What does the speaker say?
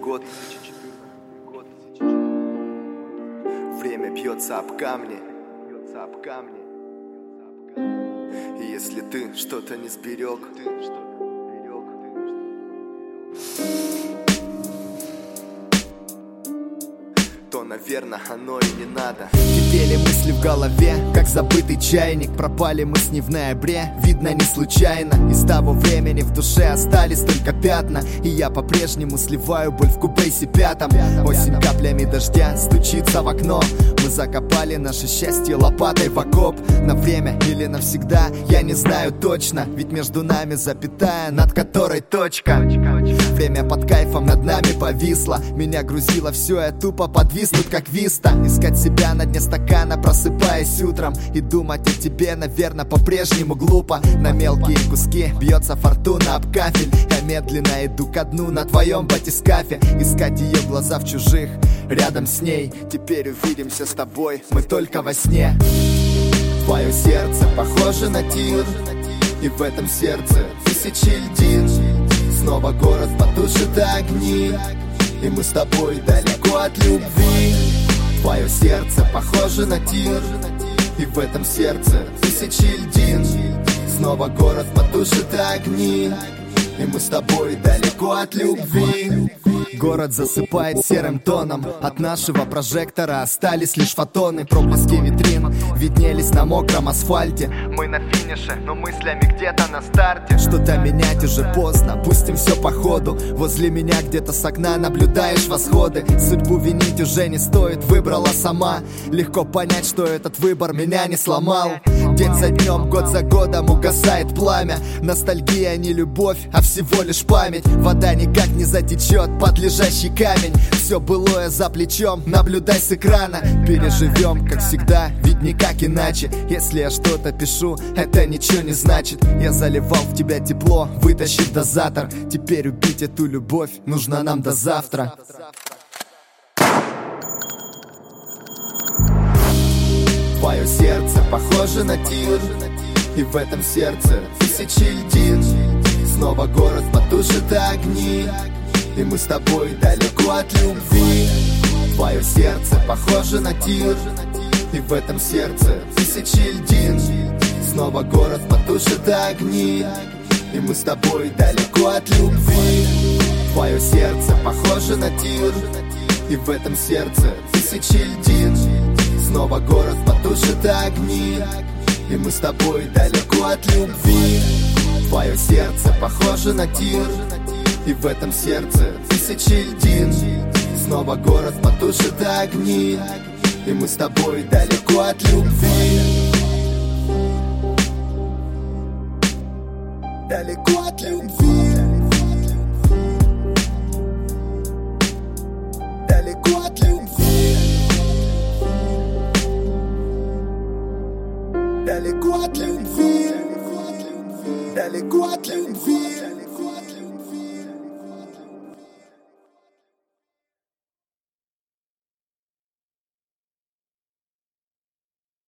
год. Время бьется об камни. И если ты что-то не сберег, то, наверное, оно и не надо. Кипели мысли в голове, как забытый чайник. Пропали мы с ней в ноябре, видно не случайно. И с того времени в душе остались только пятна. И я по-прежнему сливаю боль в купейсе пятом. Осень каплями дождя стучится в окно. Мы закопали наше счастье лопатой в окоп. На время или навсегда, я не знаю точно. Ведь между нами запятая, над которой точка. Время под кайфом над нами повисло. Меня грузило все, я тупо подвиснуть как виста. Искать себя на дне стакана, просыпаясь утром. И думать о тебе, наверное, по-прежнему глупо. На мелкие куски бьется фортуна об кафель. Я медленно иду ко дну на твоем батискафе. Искать ее глаза в чужих, рядом с ней. Теперь увидимся с тобой, мы только во сне. Твое сердце похоже на тир, и в этом сердце тысячи льдин. Снова город потушит огни, и мы с тобой далеко от любви. Твое сердце похоже на тир, и в этом сердце тысячи льдин. Снова город потушит огни, и мы с тобой далеко от любви. Город засыпает серым тоном. От нашего прожектора остались лишь фотоны. Проблески витрин виднелись на мокром асфальте. Мы на финише, но мыслями где-то на старте. Что-то менять уже поздно, пустим все по ходу. Возле меня где-то с окна наблюдаешь восходы. Судьбу винить уже не стоит, выбрала сама. Легко понять, что этот выбор меня не сломал. День за днем, год за годом угасает пламя. Ностальгия не любовь, а всего лишь память. Вода никак не затечет под лежащий камень. Все былое за плечом, наблюдай с экрана. Переживем, как всегда, ведь никак иначе. Если я что-то пишу, это ничего не значит. Я заливал в тебя тепло, вытащив дозатор. Теперь убить эту любовь нужно нам до завтра. Твое сердце похоже на тир, и в этом сердце тысячи льдин. Снова город потушит огни, и мы с тобой далеко от любви. Твое сердце похоже на тир, и в этом сердце тысячи льдин. Снова город потушит огни, и мы с тобой далеко от любви. Твое сердце похоже на тир, и в этом сердце тысячи льдин. Снова город потушит огни, и мы с тобой далеко от любви. Твое сердце похоже на тир, и в этом сердце тысячи льдин. Снова город потушит огни, и мы с тобой далеко от любви. Далеко от любви. Далеко от любви. Далеко от любви. Далеко от любви.